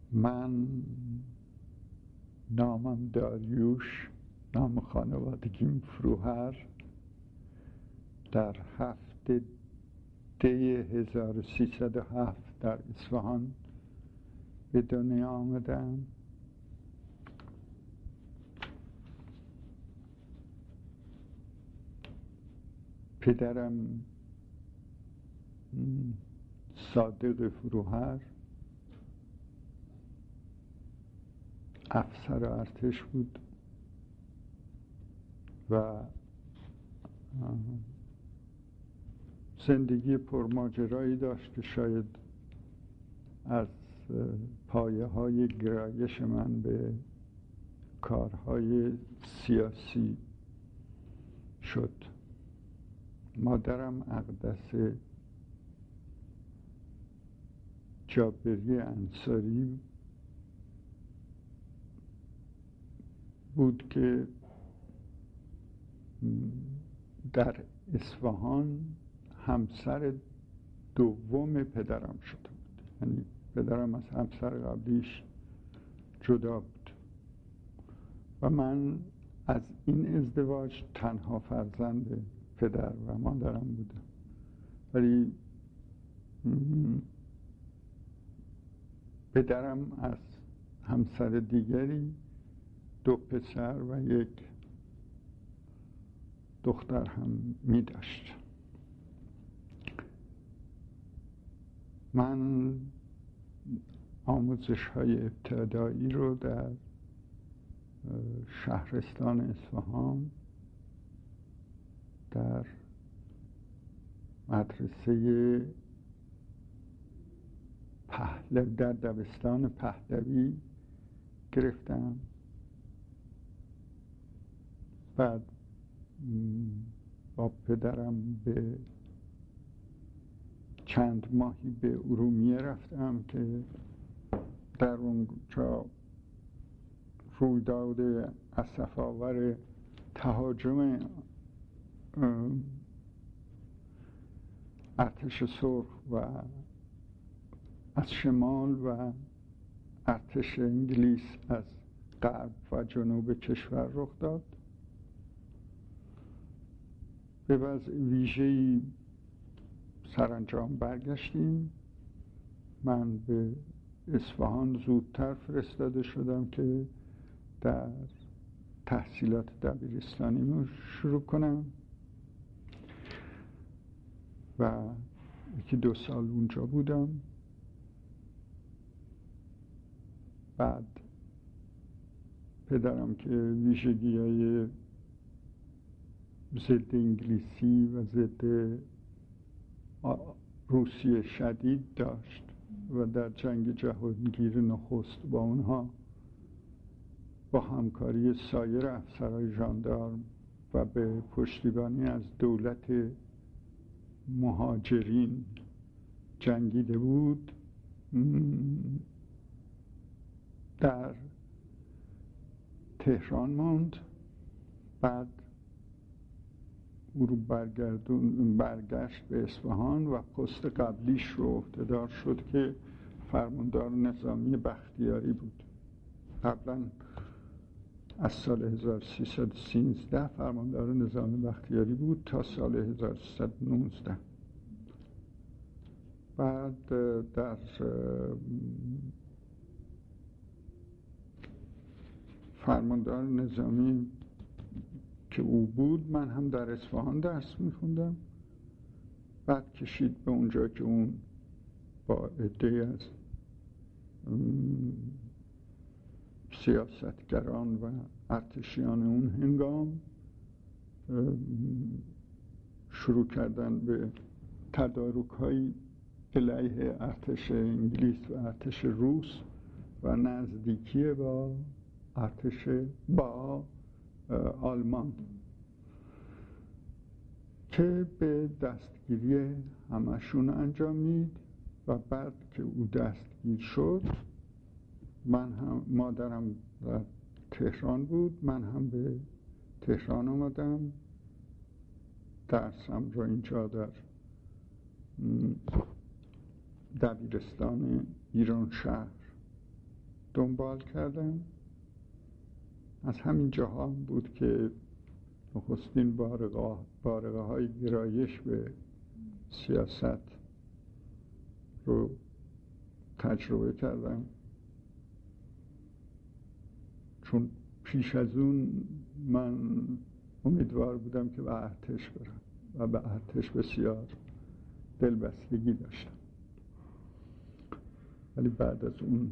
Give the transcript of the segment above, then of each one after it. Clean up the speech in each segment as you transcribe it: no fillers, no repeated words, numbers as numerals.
من نامم داریوش، نام خانوادگیم فروهر. در 7 دی 1307 در اصفهان به دنیا آمدم. پدرم صادق فروهر افسر ارتش بود و زندگی پرماجرایی داشت که شاید از پایه های گرایش من به کارهای سیاسی شد. مادرم اقدس جابری انصاری بود که در اصفهان همسر دوم پدرم شده بود. یعنی پدرم از همسر قبلیش جدا بود و من از این ازدواج تنها فرزند پدر و مادرم بودم، ولی پدرم از همسر دیگری 2 پسر و 1 دختر هم می داشت. من آموزش های ابتدایی رو در شهرستان اصفهان در مدرسه در دبستان پهلوی گرفتم. بعد با پدرم به چند ماهی به ارومیه رفتم که در اونجا رویداد اسف‌آور تهاجم ارتش سرخ و از شمال و ارتش انگلیس از غرب و جنوب کشور رخ داد. به وضع ویژه‌ای سرانجام برگشتیم. من به اصفهان زودتر فرستاده شدم که در تحصیلات دبیرستانیمو شروع کنم و 1-2 سال اونجا بودم. بعد پدرم که ویژگی‌های ضد انگلیسی و ضد روسیه شدید داشت و در جنگ جهانگیر نخست با اونها با همکاری سایر افسرهای ژاندارم و به پشتیبانی از دولت مهاجرین جنگیده بود، در تهران ماند. بعد او رو برگشت به اصفهان و پست قبلیش رو عهدهدار شد که فرماندار نظامی بختیاری بود. قبلا از سال 1313 فرماندار نظامی بختیاری بود تا سال 1319. بعد در فرماندار نظامی که او بود من هم در اصفهان درس میخوندم. بعد کشید به اونجا که اون با عده‌ای از سیاستگران و ارتشیان اون هنگام شروع کردن به تدارک‌های علیه ارتش انگلیس و ارتش روس و نزدیکی با ارتش با آلمان که به دستگیری همشون انجامید. و بعد که او دستگیر شد، من هم مادرم در تهران بود، من هم به تهران آمدم. درسم رو اینجا در دبیرستان ایران شهر دنبال کردم. از همین جاها بود که نخستین بارقه های گرایش به سیاست رو تجربه کردم، چون پیش از اون من امیدوار بودم که به ارتش برم و به ارتش بسیار دلبستگی داشتم، ولی بعد از اون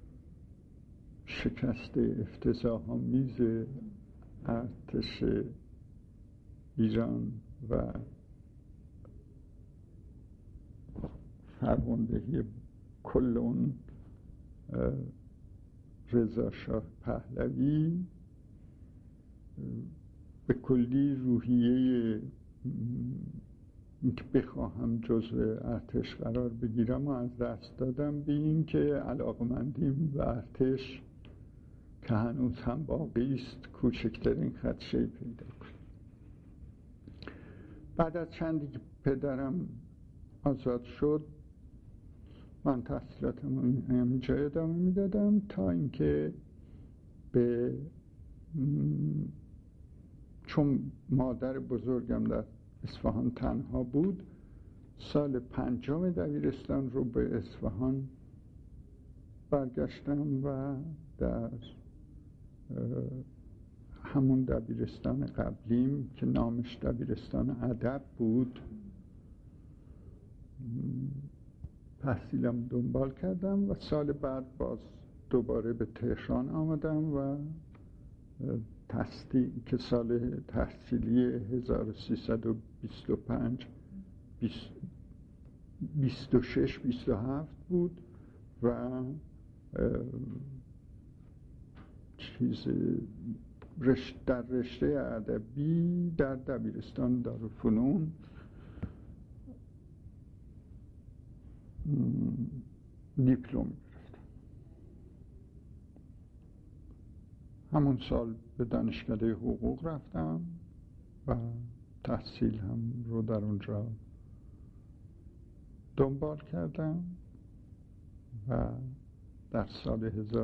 شکست افتضاح‌آمیز ارتش ایران و فرماندهی کل اون رضا شاه پهلوی، به کلی روحیه اینکه بخواهم جزو ارتش قرار بگیرم و از دست دادم، به این که علاقمندیم به ارتش که هنوز هم باقی است کوچکترین خدشه پیدا کنم. بعد از چندی که پدرم آزاد شد، من تحصیلاتم همینجا ادامه میدادم تا اینکه چون مادر بزرگم در اصفهان تنها بود، سال 5 دبیرستان رو به اصفهان برگشتم و در همون دبیرستان قبلیم که نامش دبیرستان ادب بود تحصیلم دنبال کردم و سال بعد باز دوباره به تهران آمدم و که سال تحصیلی 1325 26 27 بود و در رشته ادبی در دبیرستان دارالفنون دیپلم گرفتم. همون سال به دانشکده حقوق رفتم و تحصیل هم رو در اونجا دنبال کردم و در سال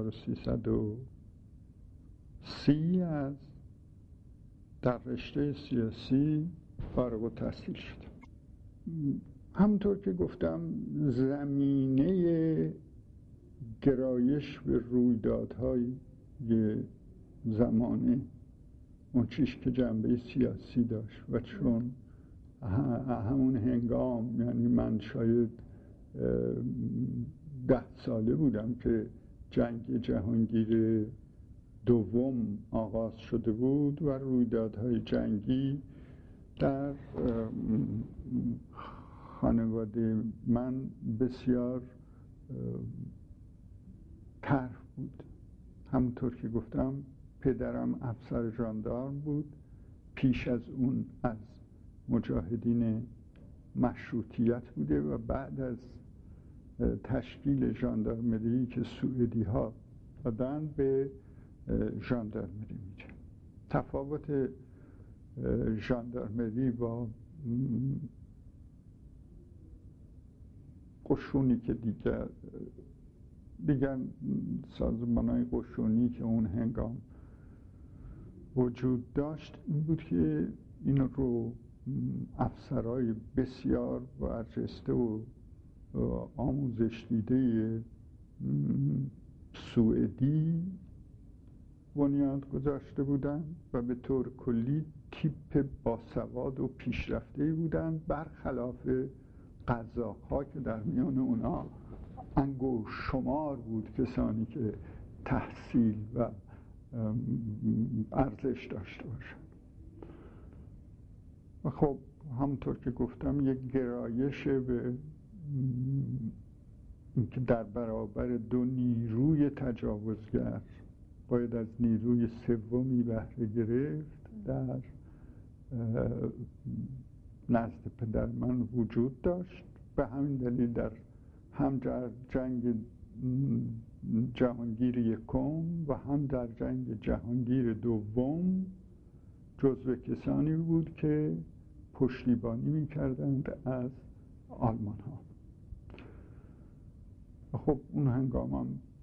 1330 از در رشته سیاسی فارغ التحصیل شدم. همونطور که گفتم زمینه گرایش به رویدادهای زمانه اون چیز که جنبه سیاسی داشت و چون همون هنگام، یعنی من شاید 10 ساله بودم که جنگ جهانگیر دوم آغاز شده بود و رویدادهای جنگی در خانواده من بسیار طرح بود. همونطور که گفتم پدرم افسر ژاندارم بود، پیش از اون از مجاهدین مشروطیت بوده و بعد از تشکیل ژاندارمری که سوئدی ها دادن به ژاندارمری میشه. تفاوت ژاندارمری با قشونی که دیگر سازمان‌های قشونی که اون هنگام وجود داشت این بود که این رو افسرهای بسیار برجسته و آموزش دیده سوئدی بنیاد گذاشته بودند و به طور کلی تیپ باسواد و پیشرفته بودند، برخلاف قزاق‌ها که در میان اونا انگشت شمار بود کسانی که تحصیل و ارزش داشته باشند. و خب همونطور که گفتم یک گرایش به اینکه در برابر دو نیروی تجاوزگر باید از نیروی سومی بهره گرفت در نزد پدر من وجود داشت. به همین دلیل در هم در جنگ جهانگیر یکم و هم در جنگ جهانگیر دوم جزو کسانی بود که پشتیبانی می‌کردند از آلمان ها. و خب اون هنگام هم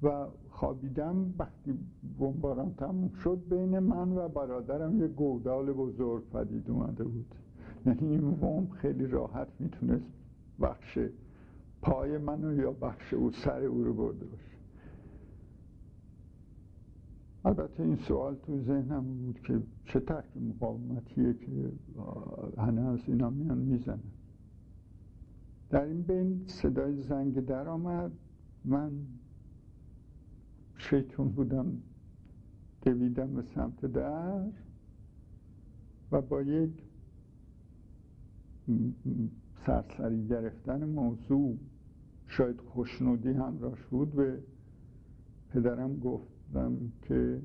و خوابیدم. وقتی بمباران تموم شد بین من و برادرم یه گودال بزرگ پدید اومده بود. یعنی این بمب خیلی راحت میتونست بخش پای منو یا بخش او سر او رو برده باشه. البته این سوال تو ذهنم بود که چه ترک مقاومتیه که همه از اینا میان میزنن. در این بین صدای زنگ در آمد. من شیطون بودم، دویدم به سمت در و با یک سرسری گرفتن موضوع، شاید خوشنودی همراهش بود، به پدرم گفتم که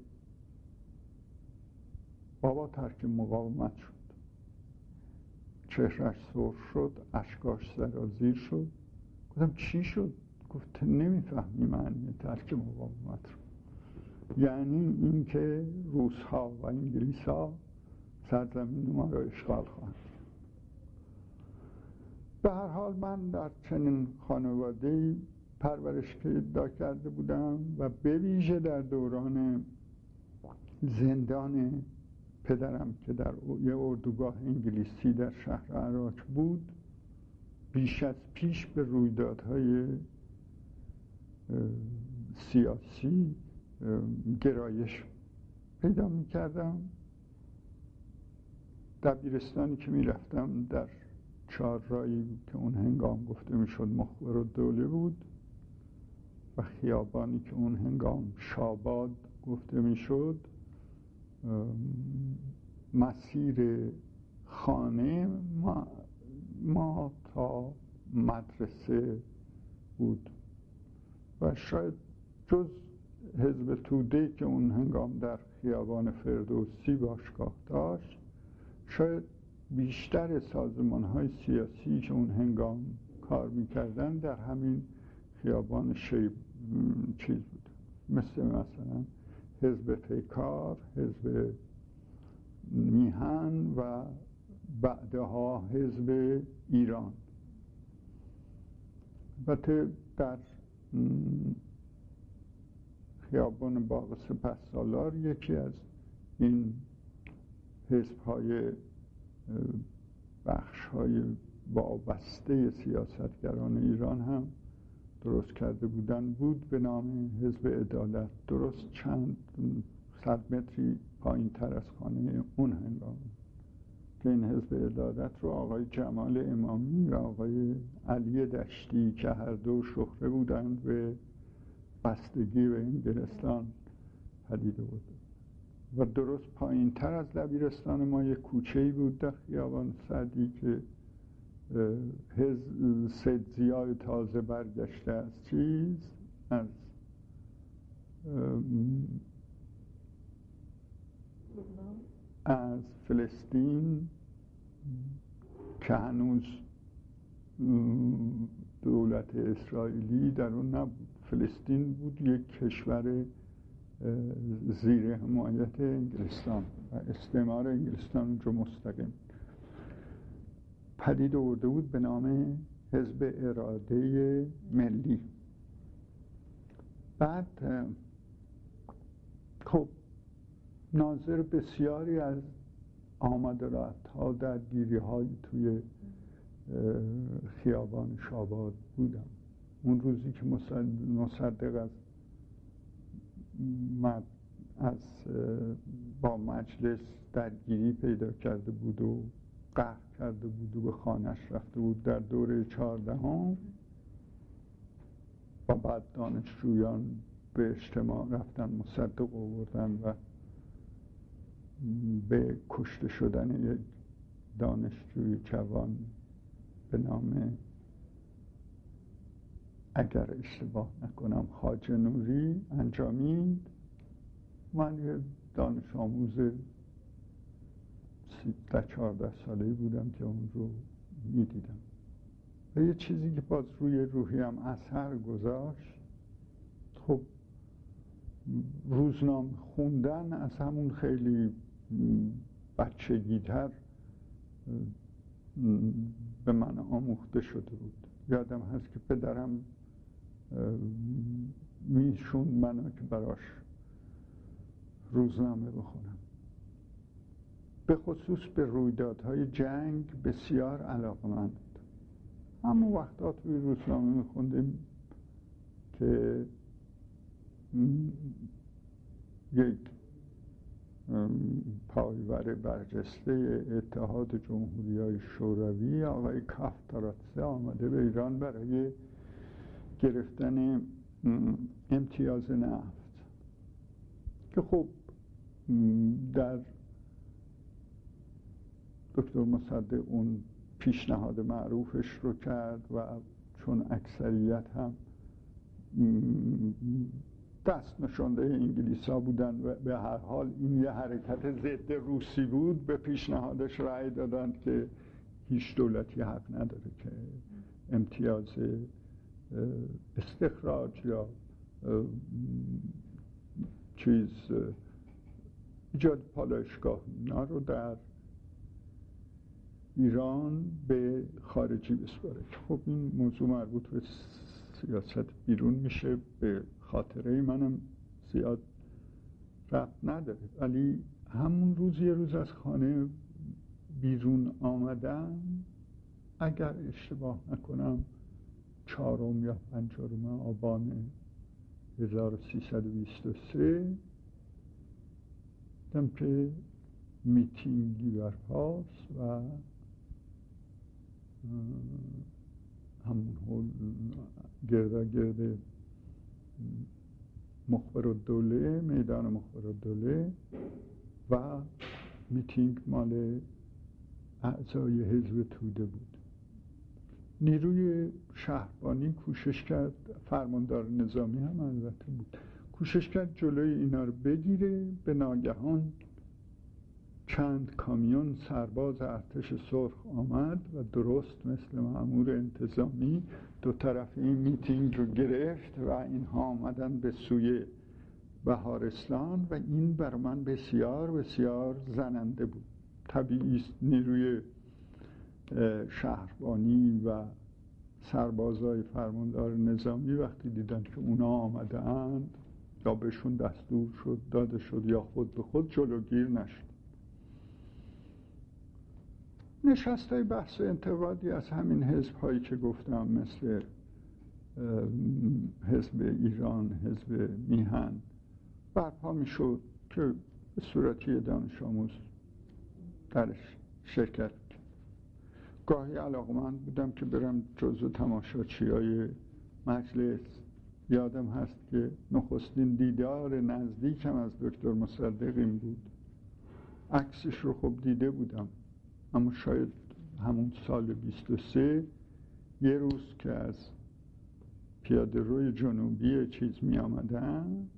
بابا ترک مقاومت شد. چهرش سرخ شد، اشکاش سرازیر شد. گفتم چی شد؟ گفت نمیفهمی معنی ترک مقاومت رو. یعنی اینکه روس‌ها و انگلیس‌ها سرزمین ما را اشغال خواهند. به هر حال من در چنین خانواده‌ای پرورش پیدا کرده بودم و به ویژه در دوران زندان پدرم که در یه اردوگاه انگلیسی در شهر عراق بود، بیش از پیش به رویدادهای سیاسی گرایش پیدا می کردم. دبیرستانی که می رفتم در چهارراهی که اون هنگام گفته می شد مخبرالدوله بود و خیابانی که اون هنگام شاباد گفته می شد، مسیر خانه ما تا مدرسه بود و شاید جز حزب توده که اون هنگام در خیابان فردوسی باشگاه داشت، شاید بیشتر سازمان‌های سیاسی که اون هنگام کار می‌کردن در همین خیابان چیز بود، مثلا حزب پیکار، حزب میهن و بعدها حزب ایران. البته در خیابان باغ سپهسالار یکی از این حزب‌های بخش‌های وابسته سیاستگران ایران هم درست کرده بودن بود به نام حزب عدالت، درست چند صد متری پایین تر از خانه اون هنگام که این حزب عدالت رو آقای جمال امامی و آقای علی دشتی که هر دو شهره بودند به بستگی به انگلستان پدید آورده. و درست پایین تر از دبیرستان ما یک کوچه‌ای بود در خیابان سعدی که سید ضیاء تازه برگشته از فلسطین که هنوز دولت اسرائیلی در اون نبود، فلسطین بود یک کشور زیر حمایت انگلستان و استعمار انگلستان اونجا مستقیم پدید آورده بود به نام حزب اراده ملی. بعد خب ناظر بسیاری از آمد و رفت‌ها درگیری‌های توی خیابان شاباد بودم. اون روزی که مصدق با مجلس درگیری پیدا کرده بود و قهر کرده بود و به خانه‌اش رفته بود در دوره 14 و بعد دانشجویان به اجتماع رفتن، مصدق آوردن و به کشته شدن یک دانشجوی جوان به نام، اگر اشتباه نکنم، خواجه نوری انجامید. من یه دانش آموز 13-14 ساله‌ای بودم که اون رو می‌دیدم و یه چیزی که باز روی روحیم اثر گذاشت، خب روزنامه خوندن از همون خیلی بچگی‌تر به من آموخته شده بود. یادم هست که پدرم میشوند منو که براش روزنامه بخونم. به خصوص به رویدادهای جنگ بسیار علاقه‌مند بود. همون وقتا توی روزنامه میخوندیم که یک پایور برجسته اتحاد جمهوری‌های شوروی آقای کافتاراتسه آمده به ایران برای گرفتن امتیاز نفت، که خب در دکتر مصدق اون پیشنهاد معروفش رو کرد و چون اکثریت هم دست نشانده انگلیس ها بودن و به هر حال این یه حرکت ضد روسی بود، به پیشنهادش رأی دادند که هیچ دولتی حق نداره که امتیاز استخراج یا ایجاد پالایشگاه اینا رو در ایران به خارجی بسپاره. خب این موضوع مربوط به سیاست بیرون میشه، به خاطره منم زیاد ربط نداره، ولی همون روز یه روز از خانه بیرون آمدم، اگر اشتباه نکنم 4 یا 5 آبان 1323 دیدم که میتینگی برپاست و همون گرد مخبرالدوله، میدان مخبرالدوله، و میتینگ مال اعضای حزب توده بود. نیروی شهربانی کوشش کرد، فرماندار نظامی هم البته بود، کوشش کرد جلوی اینا رو بگیره. به ناگهان چند کامیون سرباز ارتش سرخ آمد و درست مثل مأمور انتظامی دو طرف این میتینگ رو گرفت و اینها آمدن به سوی بهارستان و این بر من بسیار بسیار زننده بود. طبیعی است نیروی شهربانی و سربازای فرماندار نظامی وقتی دیدن که اونا آمدند، یا بهشون دستور شد داده شد یا خود به خود جلوگیر نشد. نشستای بحث و انتقادی از همین حزب هایی که گفتم، مثل حزب ایران، حزب میهن برپا می شد که به صورتی دانش آموز درش شرکت کرد. گاهی علاقمند بودم که برم جزو تماشاچی های مجلس. یادم هست که نخستین دیدار نزدیکم از دکتر مصدق این بود. عکسش رو خب دیده بودم، اما شاید همون سال 23 یه روز که از پیاده روی جنوبی می آمدن،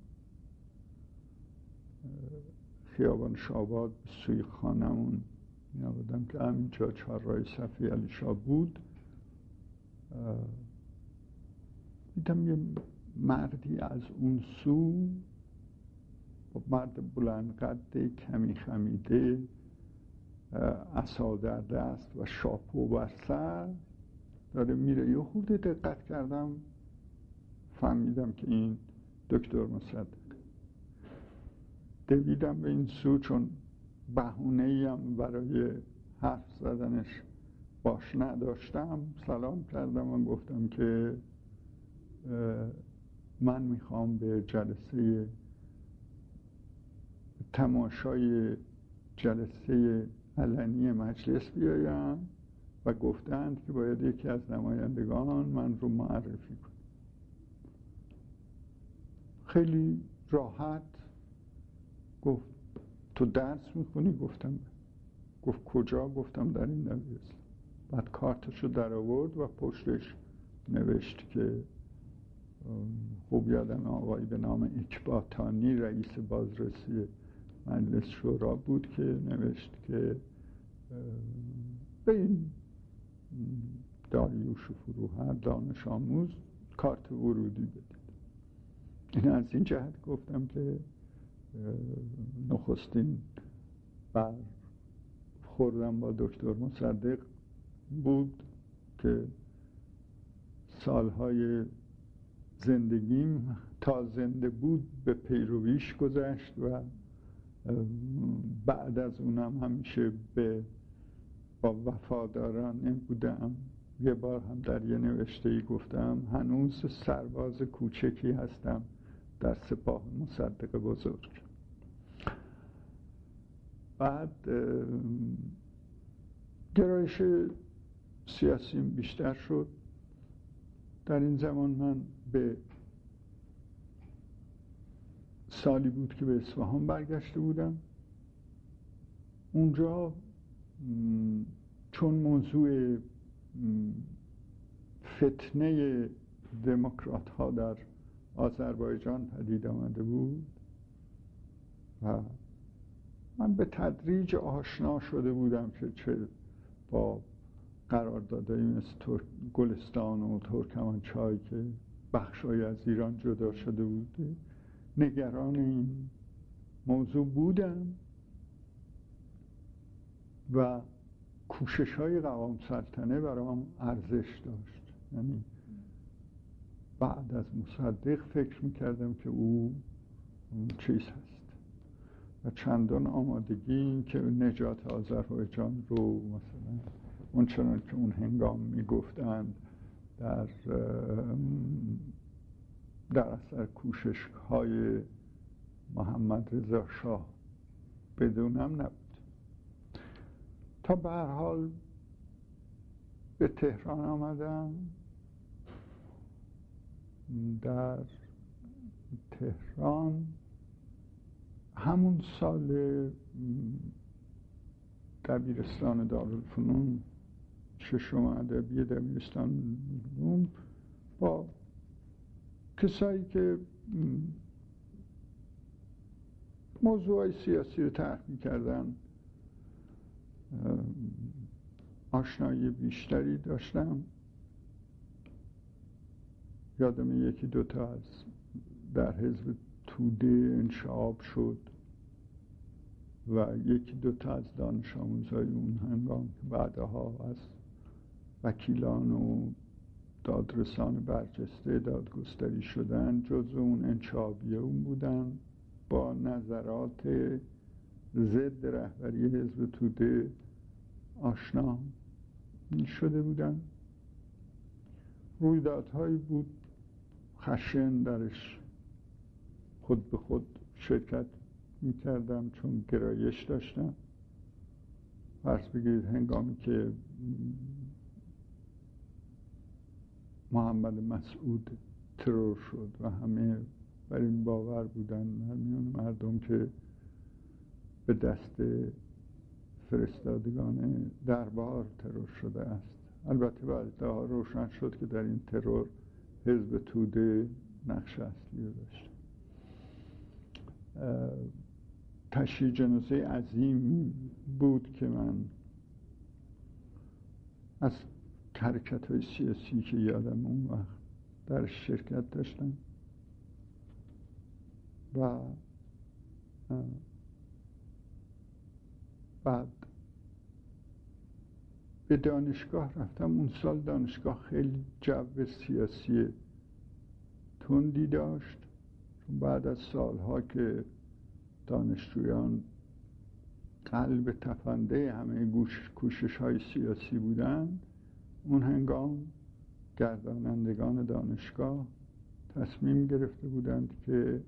خیابان شاباد به سوی خانمون می آمدم که همینجا چهارراه صفی علی شاه بود، دیدم یه مردی از اون سو، مرد بلند قد کمی خمیده، عصا در دست و شاپو بر سر داره میره. یه خورده دقت کردم، فهمیدم که این دکتر مصدق. دویدم به این سو، چون بهونه‌ای هم برای حرف زدنش باش نداشتم. سلام کردم و گفتم که من میخوام به جلسه تماشای جلسه علنی مجلس بیایم و گفتند که باید یکی از نمایندگان من رو معرفی کنه. خیلی راحت گفت تو درس میخونی؟ گفتم. گفت کجا؟ گفتم در این دبیرستان. بعد کارتشو در آورد و پشتش نوشت که خوب یادم آقایی به نام اکباتانی رئیس بازرسی مجلس شورا بود که نوشت که به این داریوش فروهر دانش آموز کارت ورودی بدید. این از این جهت گفتم که نخستین بر خوردم با دکتر مصدق بود که سالهای زندگیم تا زنده بود به پیرویش گذشت و بعد از اونم همیشه با وفادارانه بودم. یه بار هم در یه نوشته‌ای گفتم هنوز سرباز کوچکی هستم در سپاه مصدق بزرگ. بعد گرایش سیاسیم بیشتر شد. در این زمان من به سالی بود که به اصفهان برگشته بودم. اونجا چون موضوع فتنه دموکرات ها در آذربایجان پدید آمده بود و من به تدریج آشنا شده بودم که چه با قراردادهایی مثل گلستان و ترکمنچای که بخشای از ایران جدا شده بود نگران این موضوع بودم و کوشش های قوام سلطنه برام ارزش داشت. یعنی بعد از مصدق فکر میکردم که او چیز هست و چندان آمادگی این که نجات آذربایجان رو مثلا اون چنان که اون هنگام میگفتند در اثر کوشش های محمد رضا شاه بدونم نبود. تا به هر حال به تهران آمدم. در تهران همون سال دبیرستان دارالفنون ششم ادبی دبیرستان علوم با کسایی که موضوعای سیاسی رو طرح می‌کردن آشنایی بیشتری داشتم. یادم یکی دوتا از در حزب توده انشعاب شد و یکی دوتا از دانش آموزای اون هنگام که بعدها از وکیلان و دادرسان برجسته دادگستری شدن جز اون انشعابیه اون بودن. با نظرات ضد رهبری حزب توده آشنا شده بودن. رویدادهایی بود خشن درش خود به خود شرکت میکردم چون گرایش داشتم. فرض بگیرید هنگامی که محمد مسعود ترور شد و همه بر این باور بودن میان مردم که به دست فرستادگان دربار ترور شده است. البته بعدها روشن شد که در این ترور حزب توده نقش اصلی رو داشت. تشییع جنازه عظیم بود که من از حرکت‌های سیاسی که یادم اون وقت در شرکت داشتم و بعد به دانشگاه رفتم. اون سال دانشگاه خیلی جو سیاسی تندی داشت چون بعد از سالها که دانشجویان قلب تپنده همه کوشش‌های سیاسی بودند، اون هنگام گردانندگان دانشگاه تصمیم گرفته بودند که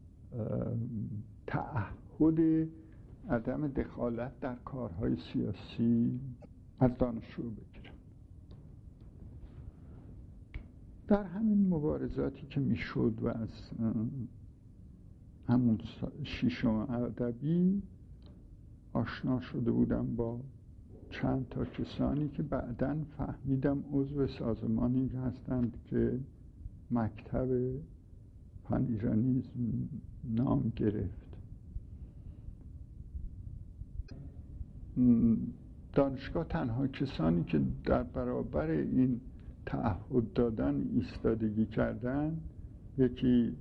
تعهد عدم دخالت در کارهای سیاسی از دانشجو بگیرن. در همین مبارزاتی که میشد و از همون ششم ادبی آشنا شده بودم با چند تا کسانی که بعداً فهمیدم عضو سازمانی هستند که مکتب پانیرانیسم نام گرفت. دانشگاه تنها کسانی که در برابر این تعهد دادن ایستادگی کردن یکی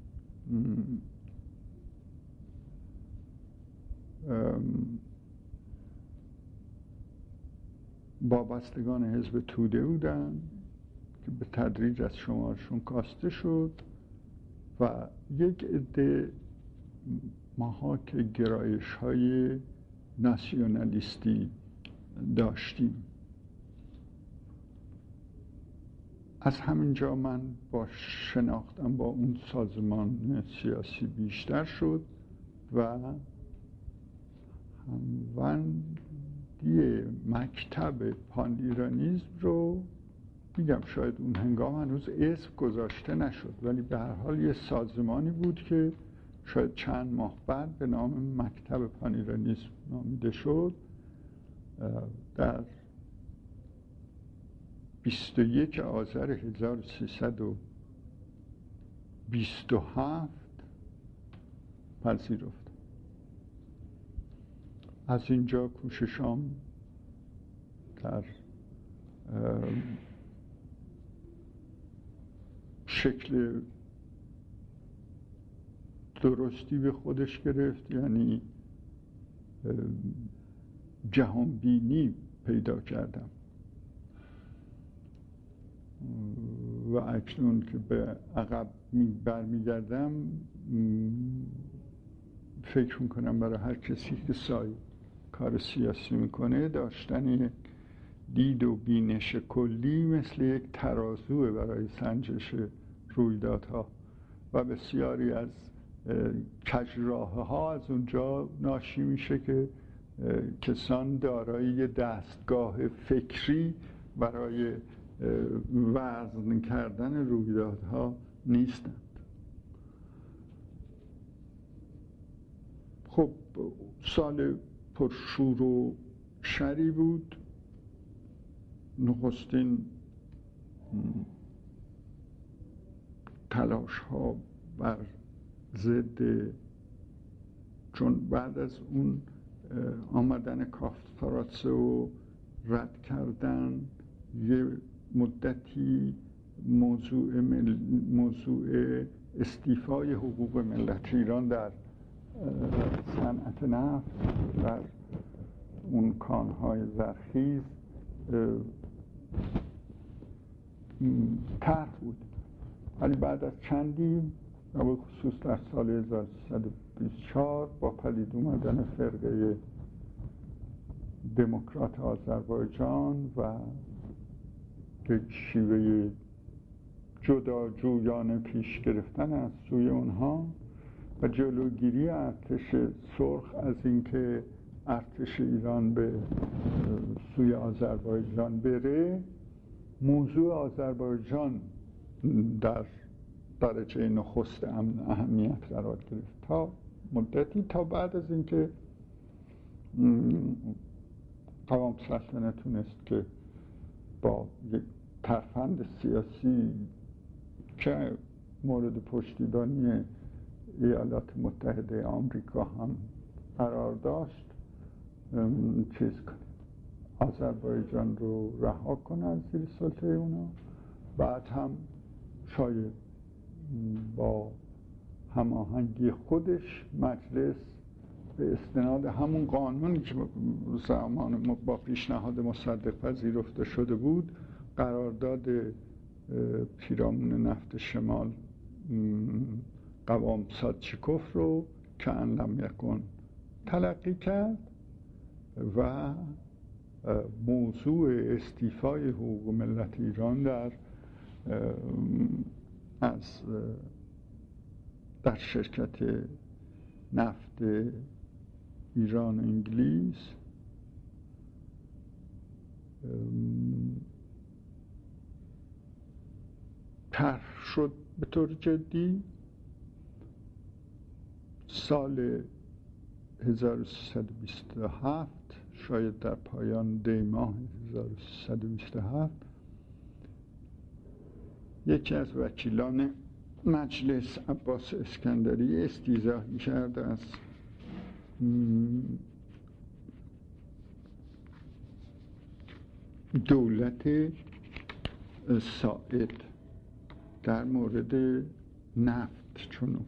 وابستگان حزب توده بودن که به تدریج از شمارشون کاسته شد و یک عده ماها که گرایش های ناسیونالیستی داشتیم. از همینجا من با شناختم با اون سازمان سیاسی بیشتر شد و هموندی مکتب پان ایرانیسم رو میگم شاید اون هنگام هنوز اسم گذاشته نشد، ولی به هر حال یه سازمانی بود که شاید چند ماه بعد به نام مکتب پان ایرانیسم نامیده شد. در 21 آذر 1327 پذیرفت. از اینجا کوششام در شکل درستی به خودش گرفت، یعنی جهانبینی پیدا کردم و اکنون که به عقب برمیگردم فکر میکنم برای هر کسی که کار سیاسی میکنه داشتن دید و بینش کلی مثل یک ترازوه برای سنجش رویدادها و بسیاری از کجراه‌ها از اونجا ناشی میشه که کسان دارای دستگاه فکری برای وزن کردن رویدادها نیستند. خب سال پرشور و شری بود. نخستین تلاش ها بر ضد، چون بعد از اون آمدن کاستراتسه و رد کردن یه مدتی موضوع استیفای حقوق ملت ایران در صنعت نفت در اون کانهای زرخیز طرح بود، ولی بعد از چندی و به خصوص در سال 1324 با پدید اومدن فرقه دموکرات آذربایجان و یک شیوه جداجویانه پیش گرفتن از سوی اونها و جلوگیری ارتش سرخ از اینکه ارتش ایران به سوی آذربایجان بره، موضوع آذربایجان در درجه نخست اهمیت قرار گرفت تا مدتی، تا بعد از اینکه قوام سلطنه تونست که با یک ترفند سیاسی که مورد پشتیبانی ایالات متحده آمریکا هم قرار داشت آذربایجان رو رها کنه از زیر سلطه اونا. بعد هم شاید با هماهنگی خودش مجلس به استناد همون قانونی که زمان با پیشنهاد مصدق پذیرفته شده بود، قرارداد پیرامون نفت شمال قوام سادچیکوف رو که ان لم یکن تلقی کرد و موضوع استیفای حقوق ملت ایران در شرکت نفت ایران و انگلیس طرح شد به طور جدی. سال 1327 شاید در پایان دی ماه 1327 یکی از وکیلان مجلس عباس اسکندری استیضاح کرد از دولت ساعد در مورد نفت جنوب.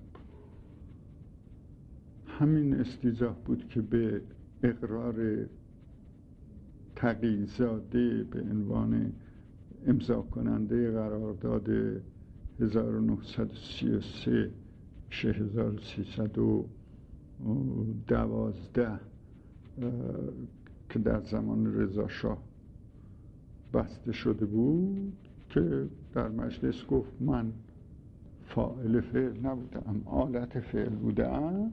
همین استیضاح بود که به اقرار تقی‌زاده به عنوان امضا کننده قرارداد 1933 1312 که در زمان رضا شاه بسته شده بود که در مجلس گفت من فاعل فعل نبودم، آلت فعل بودم.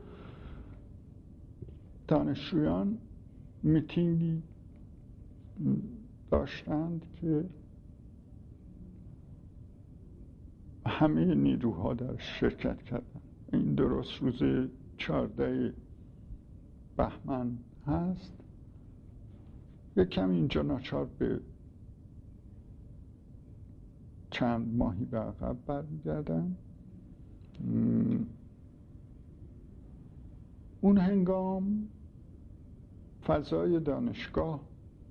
دانشجویان میتینگی داشتند که همه نیروها در شرکت کردند. این درست روز 14 بهمن هست. یک کم اینجا ناچار به چند ماهی به عقب برمیگردم. اون هنگام فضای دانشگاه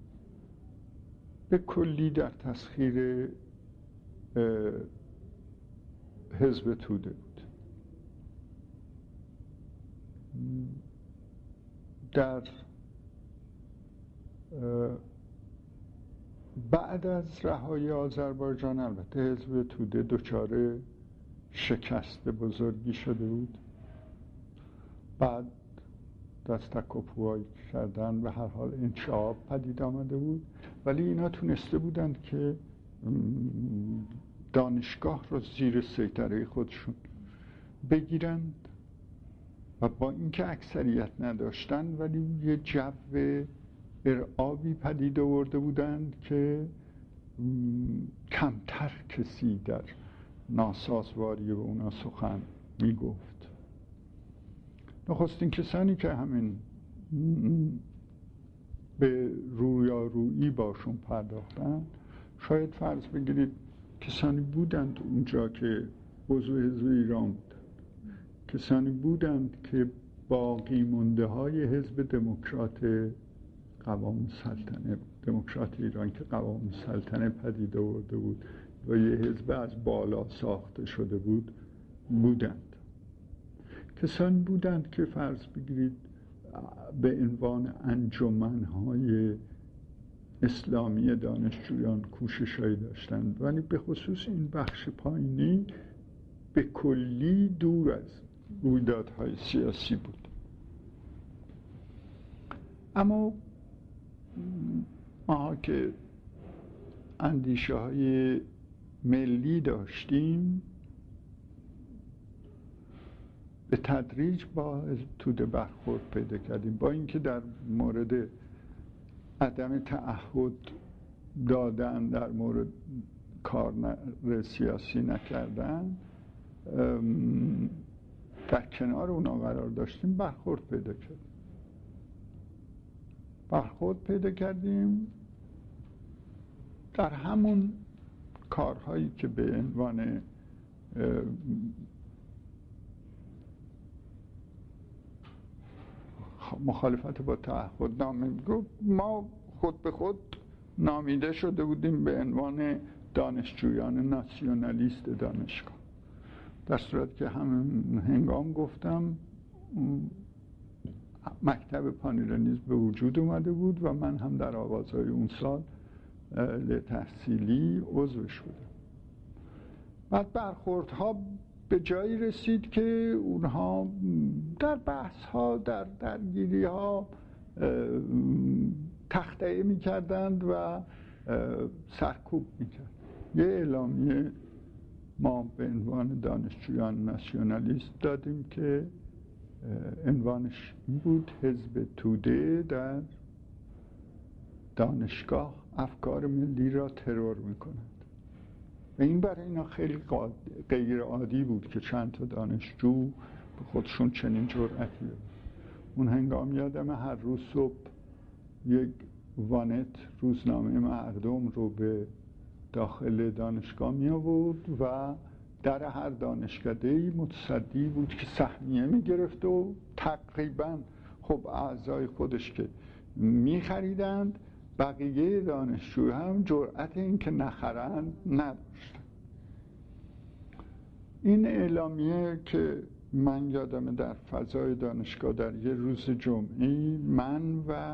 به کلی در تسخیر حزب توده بود. در بعد از رهایی آذربایجان البته حزب توده دچار شکست بزرگی شده بود. بعد دست تکاپوهایی کردن، به هر حال انشعاب پدید آمده بود، ولی اینا تونسته بودند که دانشگاه رو زیر سیطره خودشون بگیرند و با اینکه اکثریت نداشتن ولی یه جو ارعابی پدید آورده بودند که کمتر کسی در ناسازواری به اونا سخن میگفت. نخستین کسانی که همین به رویارویی باشون پرداختن شاید فرض بگیرید کسانی بودند اونجا که عضو حزب ایران بودند، کسانی بودند که باقی مونده های حزب دموکرات قوام سلطنه، دموکرات ایران که قوام سلطنه پدید آورده بود و یه حزب از بالا ساخته شده بود بودند. کسانی بودند که فرض بگیرید به عنوان انجمن‌های اسلامی دانشجویان کوشش‌هایی داشتند، ولی به خصوص این بخش پایینی به کلی دور از رویدادهای سیاسی بود. اما ما که اندیشه های ملی داشتیم به تدریج با توده برخورد پیدا کردیم. با اینکه در مورد عدم تعهد دادن، در مورد کار سیاسی نکردن در کنار اونا قرار داشتیم، برخورد پیدا کردیم در همون کارهایی که به عنوان مخالفت با تعهد نامی میگفت. ما خود به خود نامیده شده بودیم به عنوان دانشجویان ناسیونالیست دانشگاه، در صورت که همین هنگام گفتم مکتب پانیرانیز به وجود اومده بود و من هم در آغازهای اون سال تحصیلی عضوش بودم. بعد برخوردها به جایی رسید که اونها در بحث‌ها، در درگیری‌ها تخطئه می‌کردند و سرکوب می‌کردند. یه اعلامیه ما به عنوان دانشجویان ناسیونالیست دادیم که عنوانش این بود: حزب توده در دانشگاه افکار ملی را ترور می‌کند. و این برای اینا خیلی غیر عادی بود که چند تا دانشجو به خودشون چنین جرأتی بدن. اون هنگام یادم هر روز صبح یک وانت روزنامه مردم رو به داخل دانشگاه می آورد و در هر دانشکده‌ای متصدی بود که سهمیه می گرفت و تقریبا خب اعضای خودش که می خریدند، بقیه دانشجو هم جرأت این که نخرند نداشتن. این اعلامیه که من یادم در فضای دانشگاه در یه روز جمعه من و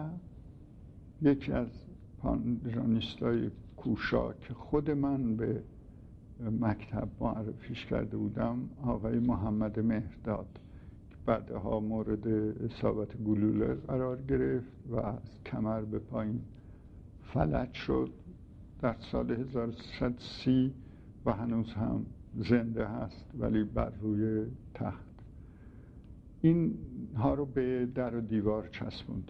یکی از پانیرانیستای کوشا که خود من به مکتب معرفیش کرده بودم، آقای محمد مهرداد، که بعدها مورد اصابت گلوله قرار گرفت و از کمر به پایین فلج شد در سال 1330 و هنوز هم زنده هست ولی بر روی تخت. این ها رو به در و دیوار چسبوند.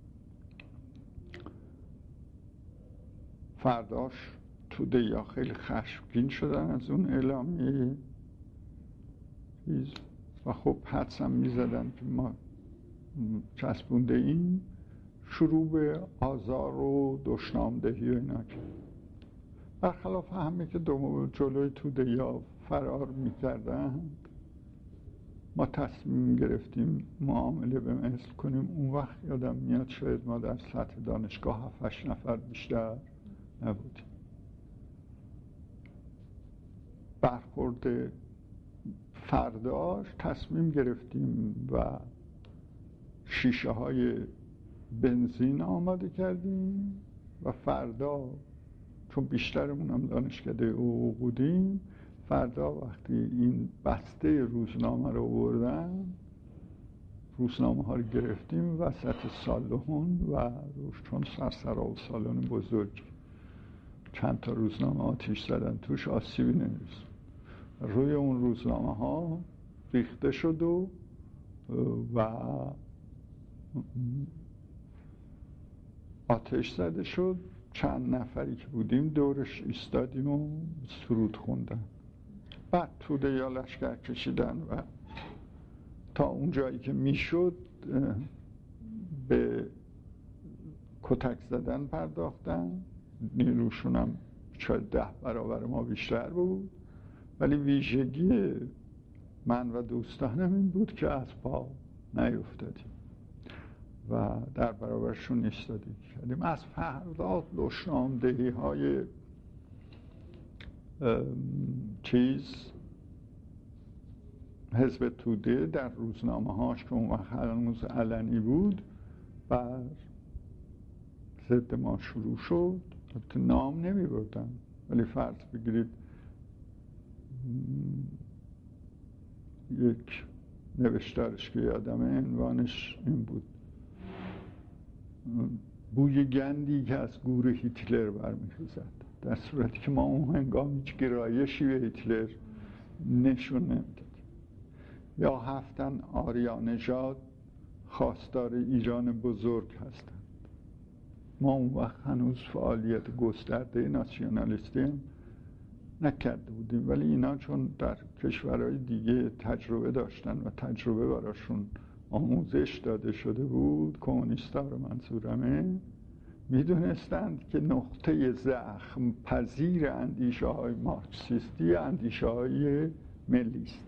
فرداش توده یا خیلی خشمگین شدن از اون اعلامیه چیز و خب حدس هم میزدن که ما چسبونده این، شروع به آزار و دشنامدهی و اینا کرد. برخلاف همه که جلوی توده یا فرار میکردن، ما تصمیم گرفتیم معامله به مثل کنیم. اون وقت یادم میاد شاید ما در سطح دانشگاه 7-8 نفر بیشتر نبودیم. برخورد فرداش تصمیم گرفتیم و شیشه های بنزین آماده کردیم و فردا، چون بیشترمون هم دانشکده حقوق بودیم، فردا وقتی این بسته روزنامه رو بردن، روزنامه ها رو گرفتیم وسط سالن و روش، چون سرسرا و سالن بزرگ، چند تا روزنامه آتیش زدن توش، آسیبی نمیرسید. روی اون روزنامه ها ریخته شد و آتش زده شد. چند نفری که بودیم دورش ایستادیم و سرود خوندن. بعد توده یا لشکر کشیدن و تا اون جایی که میشد به کتک زدن پرداختن. نیروشون هم شاید 10 برابر ما بیشتر بود، ولی ویژگی من و دوستانم این بود که از پا نیفتادیم و در برابرشون ایستادیم کردیم. از فردا دشنامدهی های حزب توده در روزنامه هاش که اون وقت هنوز علنی بود بر ضد ما شروع شد. نام نمی بردن، ولی فرض بگیرید یک نوشتارش که یادمه عنوانش این بود: بوی گندی که از گور هیتلر برمیخیزد، در صورتی که ما اون هنگام هیچ گرایشی به هیتلر نشون نمیداد. یا هفتن آریا نژاد خواستار ایران بزرگ هستند. ما اون وقت هنوز فعالیت گسترده ناسیونالیستی هم نکرده بودیم، ولی اینا چون در کشورهای دیگه تجربه داشتن و تجربه براشون آموزش داده شده بود، کمونیستا رو منظورمه، میدونستند که نقطه زخم پذیر اندیشه های مارکسیستی اندیشه های ملی است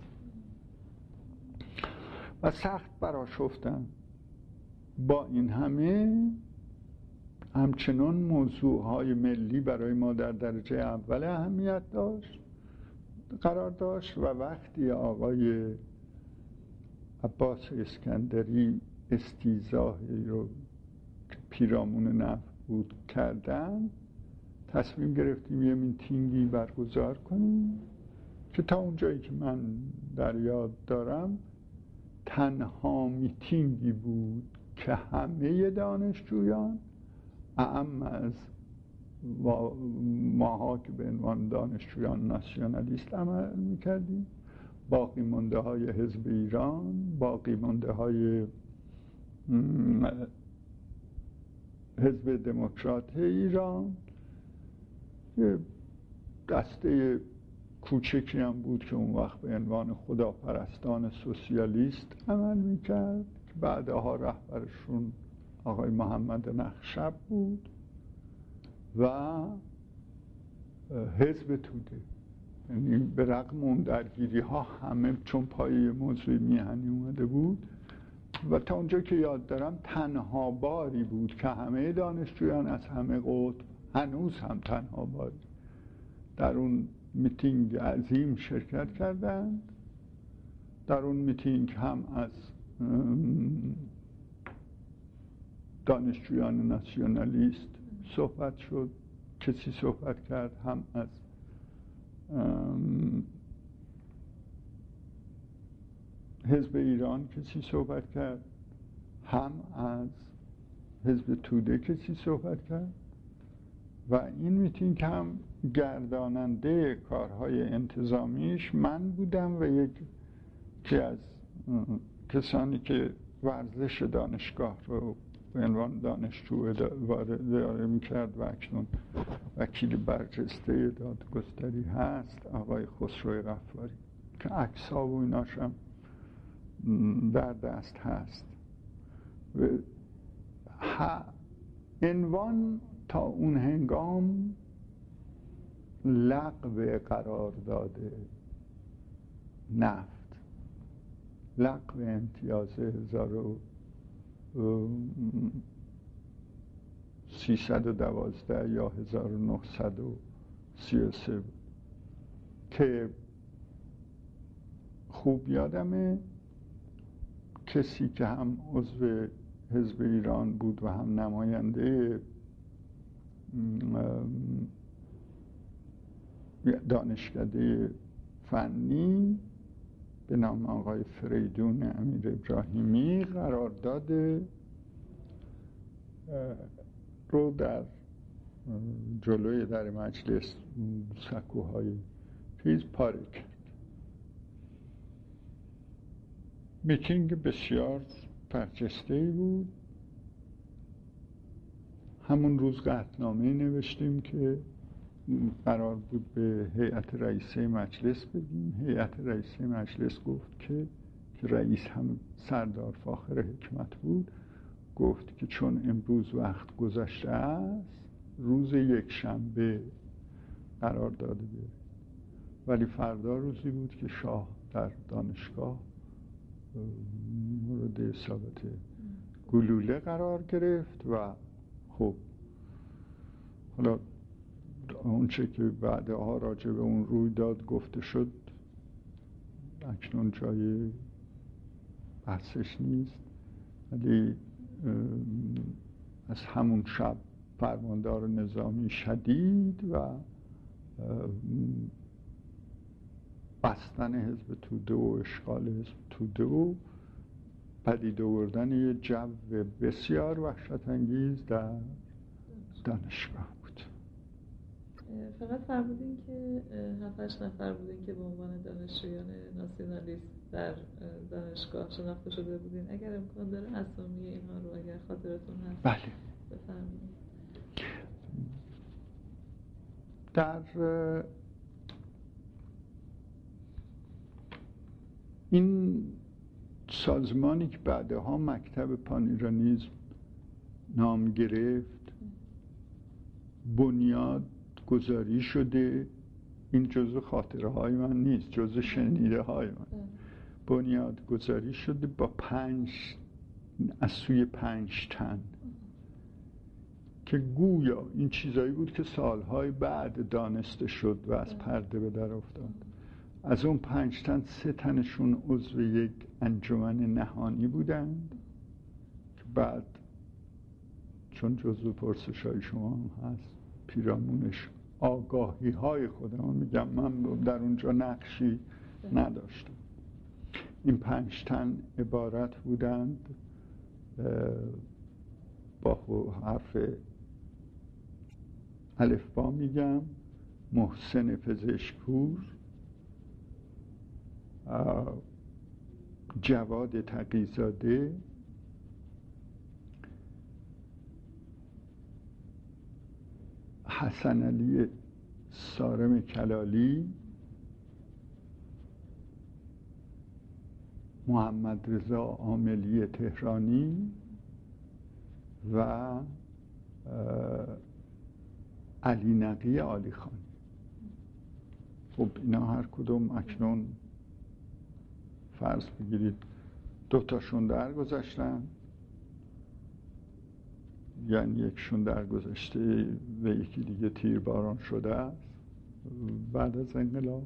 و سخت برآشفتن. با این همه همچنان موضوعهای ملی برای ما در درجه اول اهمیت قرار داشت و وقتی آقای عباس اسکندری استیضاحی رو که پیرامون نفت بود کردن، تصمیم گرفتیم یه میتینگی برگزار کنیم که تا اونجایی که من در یاد دارم تنها میتینگی بود که همه دانشجویان، اعم از ماها که به عنوان دانشجویان ناسیونالیست عمل میکردیم، باقی مانده های حزب ایران، باقی مانده های حزب دموکرات ایران، یه دسته کوچکی هم بود که اون وقت به عنوان خداپرستان سوسیالیست عمل میکرد که بعدها رهبرشون آقای محمد نخشب بود، و حزب توده. یعنی به رغم اون درگیری ها همه چون پای موضوع میهنی اومده بود و تا اونجا که یاد دارم تنها باری بود که همه دانشجویان از همه قطب، هنوز هم تنها باری، در اون میتینگ عظیم شرکت کردند. در اون میتینگ هم از دانشجویان ناسیونالیست صحبت شد، کسی صحبت کرد، هم از حزب ایران کسی صحبت کرد، هم از حزب توده کسی صحبت کرد و این میتینگ هم گرداننده کارهای انتظامیش من بودم و یکی از کسانی که ورزش دانشگاه رو به عنوان دانشجو اداره میکرد و اکنون وکیل برجسته دادگستری هست، آقای خسرو غفاری، که عکس‌ها و ایناش هم در دست هست. عنوان تا اون هنگام لغو قرارداد نفت، لغو امتیاز 1312 یا 1933 بود که خوب یادمه کسی که هم عضو حزب ایران بود و هم نماینده دانشکده فنی به نام آقای فریدون امیر ابراهیمی قرارداد رو در جلوی در مجلس سکوهای چیز پاره کرد. میتینگ بسیار برجسته‌ای بود. همون روز قطعنامه نوشتیم که قرار بود به هیئت رئیسه مجلس بدیم. هیئت رئیسه مجلس گفت که رئیس هم سردار فاخر حکمت بود، گفت که چون امروز وقت گذشته است روز یکشنبه قرار داده بیارید. ولی فردا روزی بود که شاه در دانشگاه مورد اصابت گلوله قرار گرفت و خب حالا اونچه که بعدها راجع به اون رویداد گفته شد اکنون جای بحثش نیست، ولی از همون شب فرماندار نظامی شدید و بستن حزب توده و اشغال حزب توده و پدید آوردن یه جو بسیار وحشت انگیز در دانشگاه بود. فقط فرمودین که 7-8 نفر بودین که به عنوان دانشجویان ناسیونالیست در دانشگاه شناخته شده بودین. اگر امکان داره اسامی اینها رو اگر خاطرتون هست بله بفرمایید. در این سازمانی که بعدها مکتب پانیرانیسم نام گرفت بنیاد گذاری شده. این جزء خاطره های من نیست، جزء شنیده های من. بنیاد گذاری شده با 5 از سوی 5 تن که گویا این چیزایی بود که سالهای بعد دانسته شد و از پرده به در افتاد. از اون 5 تن 3 تنشون عضو یک انجمن نهانی بودند که بعد چون جزو پرسش‌های شما هم هست پیرامونش آگاهی های خودم میگم، من در اونجا نقشی نداشتم. این 5 تن عبارت بودند با حرف الفبا میگم: محسن پزشکپور، جواد تقی‌زاده، حسن علی سارم کلالی، محمد رضا عاملی تهرانی و علی نقی عالیخانی. خب اینا هر کدوم اکنون فرض بگیرید 2 تاشون درگذشتن، یعنی یکشون درگذشته و یکی دیگه تیرباران شده است. بعد از انقلاب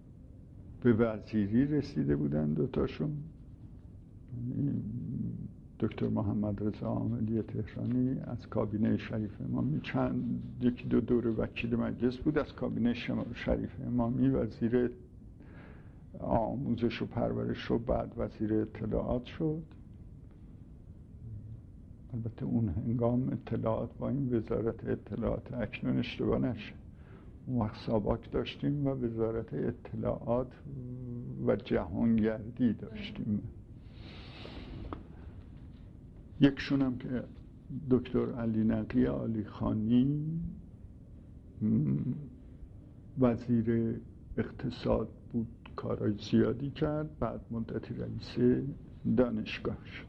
به وزیری رسیده بودن 2 تاشون، دکتر محمد رضا عاملی تهرانی از کابینه شریف امامی یکی دو دوره وکیل مجلس بود، از کابینه شریف امامی وزیر آموزش و پرورش و بعد وزیر اطلاعات شد. البته اون هنگام اطلاعات با این وزارت اطلاعات اکنون اشتباه نشه، اون وقت ساباک داشتیم و وزارت اطلاعات و جهانگردی داشتیم. یکشون هم که دکتر علی نقی عالی خانی وزیر اقتصاد بود، کارهای زیادی کرد، بعد مدتی رئیس دانشگاه شد.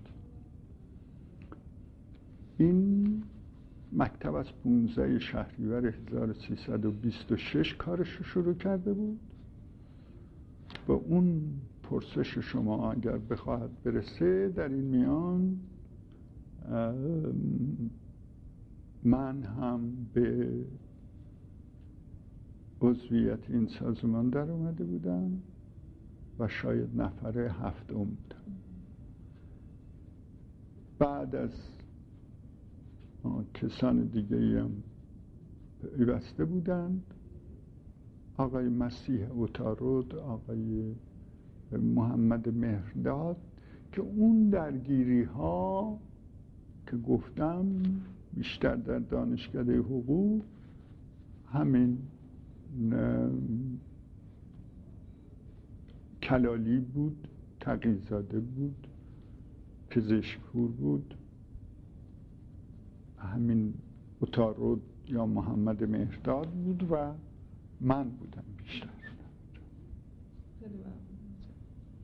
این مکتب از 15 شهریور 1326 کارش رو شروع کرده بود. به اون پرسش شما اگر بخواهد برسه، در این میان من هم به عضویت این سازمان در اومده بودم و شاید نفر هفتم بودم. بعد از کسان دیگه هم پیوسته بودند، آقای مسیح عطارد، آقای محمد مهرداد، که اون درگیری ها که گفتم بیشتر در دانشکده حقوق همین کلالی بود، تقی‌زاده بود، پزشکپور بود، همین عطارد یا محمد مهرداد بود و من بودم بیشتر. خیلی